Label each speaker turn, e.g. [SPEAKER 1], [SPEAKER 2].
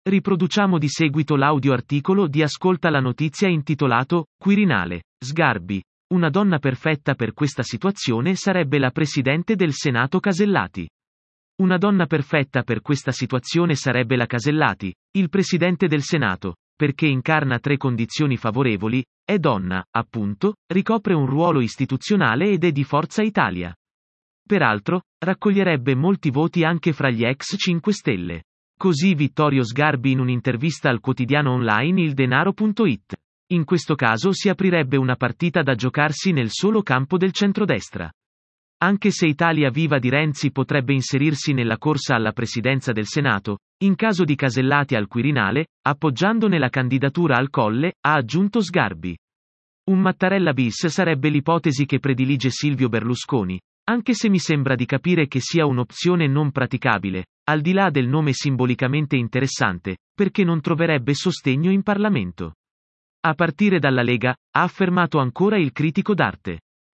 [SPEAKER 1] Riproduciamo di seguito l'audio articolo di Ascolta la notizia intitolato Quirinale, Sgarbi. Una donna perfetta per questa situazione sarebbe la Presidente del Senato Casellati. Una donna perfetta per questa situazione sarebbe la Casellati, il Presidente del Senato, perché incarna 3 condizioni favorevoli: è donna, appunto, ricopre un ruolo istituzionale ed è di Forza Italia. Peraltro, raccoglierebbe molti voti anche fra gli ex 5 Stelle. Così Vittorio Sgarbi in un'intervista al quotidiano online Il Denaro.it. In questo caso si aprirebbe una partita da giocarsi nel solo campo del centrodestra. Anche se Italia Viva di Renzi potrebbe inserirsi nella corsa alla presidenza del Senato, in caso di Casellati al Quirinale, appoggiandone la candidatura al Colle, ha aggiunto Sgarbi. Un Mattarella bis sarebbe l'ipotesi che predilige Silvio Berlusconi, anche se mi sembra di capire che sia un'opzione non praticabile, al di là del nome simbolicamente interessante, perché non troverebbe sostegno in Parlamento. A partire dalla Lega, ha affermato ancora il critico d'arte.